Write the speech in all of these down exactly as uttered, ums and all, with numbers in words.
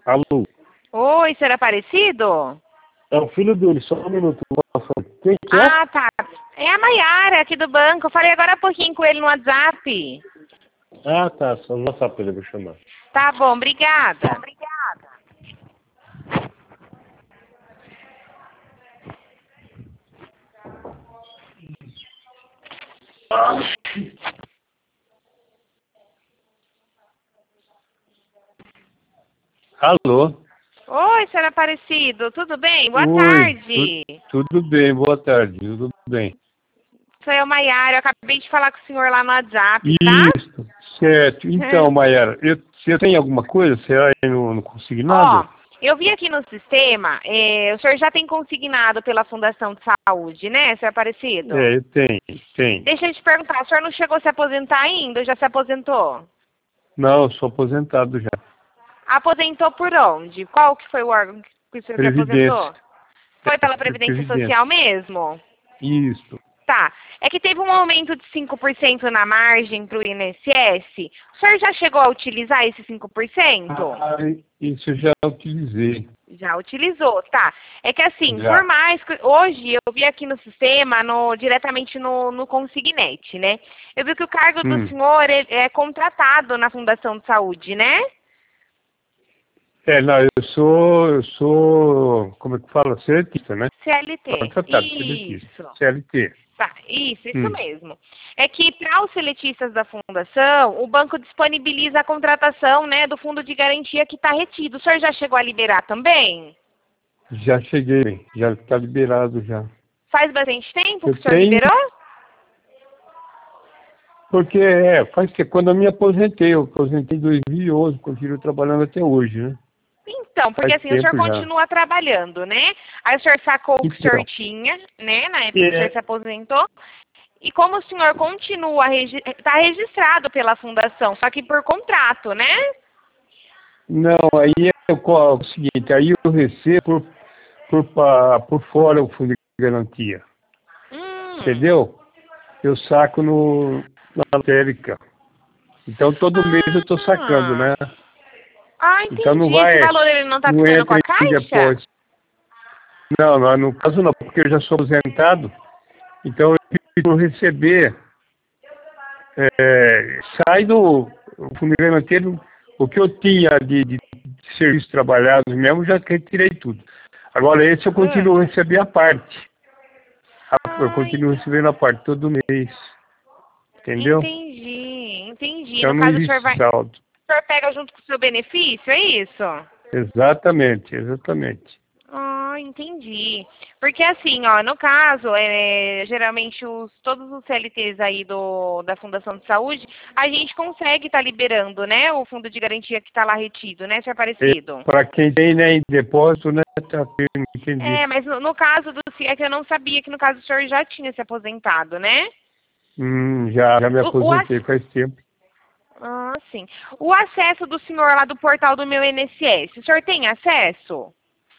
Alô? Oi, senhor Aparecido? É o filho dele, só um minuto. Quem que é? Ah, tá. É a Maiara, aqui do banco. Eu falei agora há pouquinho com ele no WhatsApp. Ah, tá. Só no WhatsApp ele vai chamar. Tá bom, obrigada. Alô? Oi, senhor Aparecido, tudo bem? Boa Oi. tarde. Tu, tudo bem, boa tarde. Tudo bem. Sou eu, Maiara. Eu acabei de falar com o senhor lá no WhatsApp, tá? Isso, certo. Então, Maiara, eu, você tem alguma coisa? Será que eu não, não consegui Ó, nada? eu vi aqui no sistema, eh, o senhor já tem consignado pela Fundação de Saúde, né, senhor Aparecido? É, eu tenho, tenho. Deixa eu te perguntar, o senhor não chegou a se aposentar ainda ou já se aposentou? Não, eu sou aposentado já. Aposentou por onde? Qual que foi o órgão que o senhor se aposentou? Previdência. Foi pela É, Previdência Previdência. Social mesmo? Isso. Tá. É que teve um aumento de cinco por cento na margem para o I N S S. O senhor já chegou a utilizar esse cinco por cento? Ah, isso eu já utilizei. Já utilizou, tá. É que assim, Já. por mais que hoje eu vi aqui no sistema, no, diretamente no, no Consignet, né? Eu vi que o cargo do Hum. senhor é, é contratado na Fundação de Saúde, né? É, não, eu sou, eu sou, como é que fala? Seletista, né? C L T. Contratado, seletista. Isso. C L T. Tá, isso, isso Hum. mesmo. É que para os seletistas da fundação, o banco disponibiliza a contratação, né, do fundo de garantia que está retido. O senhor já chegou a liberar também? Já cheguei, já está liberado já. Faz bastante tempo Eu que o senhor tenho, liberou? porque é, faz que quando eu me aposentei, eu aposentei em dois mil e onze, continuo trabalhando até hoje, né? Então, porque Faz assim, o senhor tempo já. continua trabalhando, né? Aí o senhor sacou o que o senhor Então, tinha, né, na época que o é, senhor se aposentou. E como o senhor continua, está registrado pela fundação, só que por contrato, né? não, aí é o, o seguinte, aí eu recebo por, por, pa- por fora o fundo de garantia, Hum. entendeu? Eu saco no, na lotérica. Então todo mês eu estou sacando, Ah, né? ah, Então não entendi. Esse vai, valor ele não está não ficando com entra a em Caixa? depósito. Não, não, no caso não, porque eu já sou aposentado, então eu preciso receber, é, sai do o fundo de garantia, o que eu tinha de, de, de serviços trabalhados mesmo, já retirei tudo. Agora esse eu Ah, continuo a receber a parte. Eu ah, continuo recebendo a parte todo mês, entendeu? entendi, entendi. Então No não caso, o senhor existe vai, saldo. o senhor pega junto com o seu benefício, é isso? Exatamente, exatamente. Ah, entendi. Porque assim, ó, no caso, é, geralmente os, todos os C L Ts aí do, da Fundação de Saúde, a gente consegue estar liberando, né, o fundo de garantia que está lá retido, né, senhor Aparecido? Para quem tem, né, em depósito, né, tá firme, entendi. É, mas no, no caso do, é que eu não sabia que no caso o senhor já tinha se aposentado, né? Hum, já, já me O, o, aposentei ac- faz tempo. ah, sim. O acesso do senhor lá do portal do meu I N S S, o senhor tem acesso?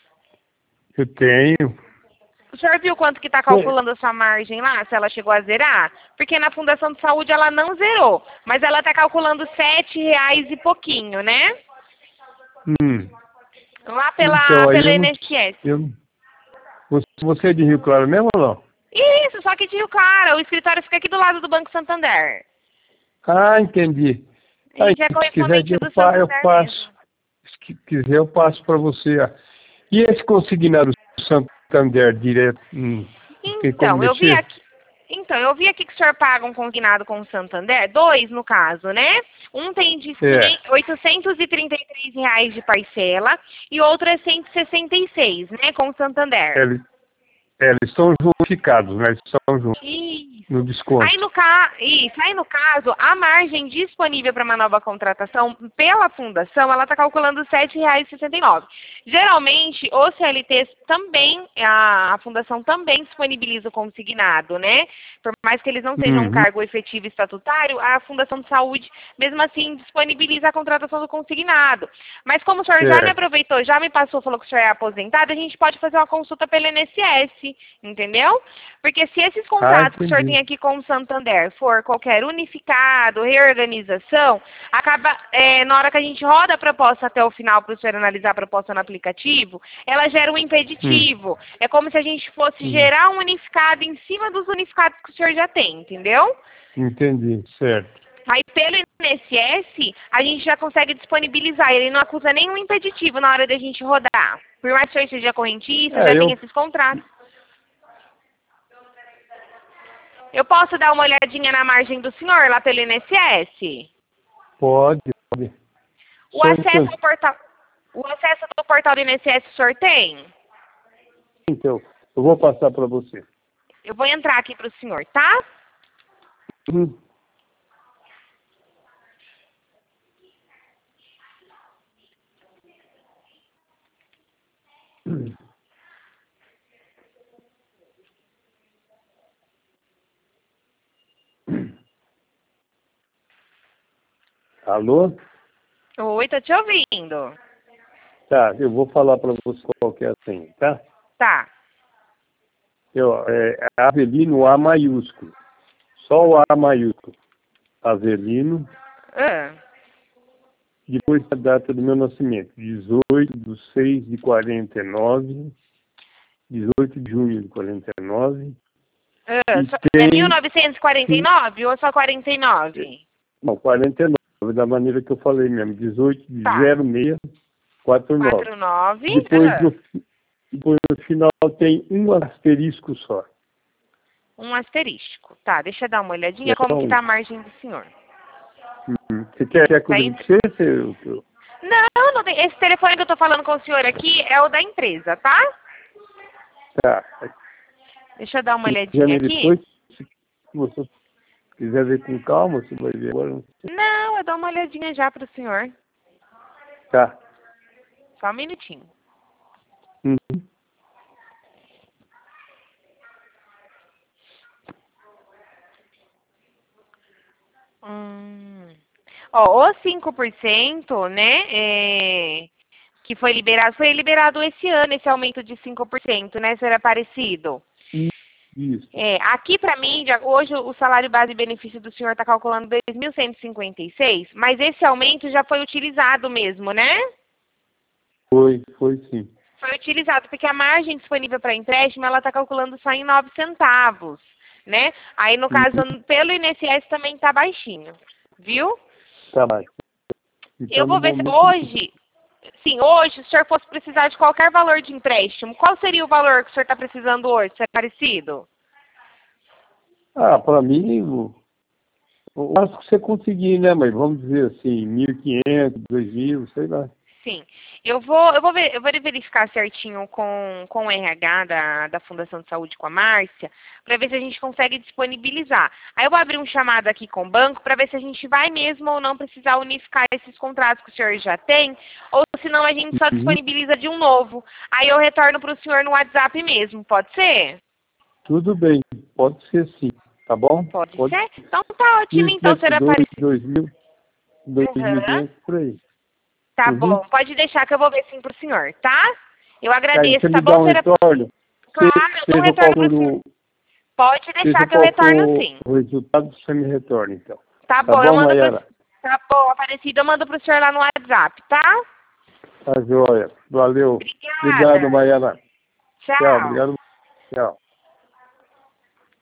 Eu tenho. O senhor viu quanto que está Foi. calculando a sua margem lá, se ela chegou a zerar? Porque na Fundação de Saúde ela não zerou, mas ela está calculando sete reais e pouquinho, né? Hum. Lá Então, pela, aí pelo eu não. I N S S. Eu, não- você, você é de Rio Claro mesmo ou não? Isso, só que de Rio Claro, o escritório fica aqui do lado do Banco Santander. Ah, entendi. A Aí, gente é se quiser, correspondente eu, do pa- eu Santander mesmo. passo. Se quiser, eu passo para você. ó. E esse consignado Santander direto, hum, tem como Então, eu vi mexer? aqui. Então, eu vi aqui que o senhor paga um consignado com o Santander, dois no caso, né? Um tem de É, oitocentos e trinta e três reais de parcela e outro é cento e sessenta e seis, né, com o Santander. eles, é, eles estão juntificados, né? Eles estão juntos no Isso. Aí desconto. no, ca... Isso. Aí no caso, a margem disponível para uma nova contratação pela fundação, ela está calculando sete reais e sessenta e nove. Geralmente, os C L Ts também, a, a fundação também disponibiliza o consignado, né? Por mais que eles não sejam um Uhum, cargo efetivo estatutário, a Fundação de Saúde, mesmo assim, disponibiliza a contratação do consignado. Mas como o senhor já me certo. aproveitou, já me passou, falou que o senhor é aposentado, a gente pode fazer uma consulta pelo I N S S. entendeu? Porque se esses contratos Ah, que o senhor tem aqui com o Santander for qualquer unificado, reorganização, acaba, é, na hora que a gente roda a proposta até o final para o senhor analisar a proposta no aplicativo, ela gera um impeditivo. Hum. É como se a gente fosse hum. gerar um unificado em cima dos unificados que o senhor já tem, entendeu? Entendi, certo. Aí, pelo I N S S, a gente já consegue disponibilizar. Ele não acusa nenhum impeditivo na hora da gente rodar. Por mais que o senhor seja correntista, é, já eu... tem esses contratos. Eu posso dar uma olhadinha na margem do senhor lá pelo I N S S? Pode, pode. O acesso ao portal, o acesso ao portal do I N S S o senhor tem? Então, eu vou passar para você. Eu vou entrar aqui para o senhor, tá? Hum. Alô? Oi, tô te ouvindo. Tá, eu vou falar para você qual que é a senha, tá? Tá. Eu, é Avelino A maiúsculo. Só o A maiúsculo. Avelino. Ah. Depois a data do meu nascimento. dezoito de seis de quarenta e nove. dezoito de junho de quarenta e nove. Ah, só, tem... É mil novecentos e quarenta e nove Sim. Ou só quarenta e nove? Não, quarenta e nove, da maneira que eu falei mesmo. dezoito de zero seis quarenta e nove. quarenta e nove. Depois, ah. no, depois no final tem um asterisco só. Um asterisco. Tá, deixa eu dar uma olhadinha é como que tá a margem do senhor. Hum, você quer, quer que eu tá você, você... Não, não tem. Esse telefone que eu tô falando com o senhor aqui é o da empresa, tá? Tá. Deixa eu dar uma olhadinha aqui. Depois, se você quiser ver com calma, você vai ver agora. Não, eu dou uma olhadinha já pro senhor. Tá. Só um minutinho. Uhum. Hum. Ó, os cinco por cento, né, é, que foi liberado, foi liberado esse ano, esse aumento de cinco por cento, né, será parecido? Isso. É, aqui para mim, hoje o salário base e benefício do senhor está calculando dois mil cento e cinquenta e seis, mas esse aumento já foi utilizado mesmo, né? Foi, foi sim. Foi utilizado, porque a margem disponível para empréstimo, ela está calculando só em nove centavos, né? Aí, no caso, uhum. pelo I N S S também está baixinho, viu? Tá baixo. Então, eu vou ver se hoje, sim, hoje, se o senhor fosse precisar de qualquer valor de empréstimo, qual seria o valor que o senhor está precisando hoje? Se é parecido? Ah, para mim, eu, eu acho que você conseguir, né? Mas vamos dizer assim, mil e quinhentos, dois mil, sei lá. Sim. Eu vou, eu vou, ver, eu vou verificar certinho com, com o R H da, da Fundação de Saúde, com a Márcia, para ver se a gente consegue disponibilizar. Aí eu vou abrir um chamado aqui com o banco para ver se a gente vai mesmo ou não precisar unificar esses contratos que o senhor já tem, ou senão a gente só uhum. disponibiliza de um novo. Aí eu retorno para o senhor no WhatsApp mesmo, pode ser? Tudo bem, pode ser sim, tá bom? Pode, pode ser? Então tá ótimo, então, senhor Aparecido. dois mil, dois mil e quinhentos, por aí. Tá uhum. bom, pode deixar que eu vou ver sim pro senhor, tá? Eu agradeço, tá, tá bom, um retorno? Claro, eu dou um retorno pro senhor. Pode deixar que eu retorno sim. O resultado você me retorna, então. Tá, tá bom, bom, eu mando pro... Tá bom, Aparecido, eu mando pro senhor lá no WhatsApp, tá? Tá joia. Valeu. Obrigada. Obrigado, Maiara. Tchau. Tchau, obrigado. Tchau.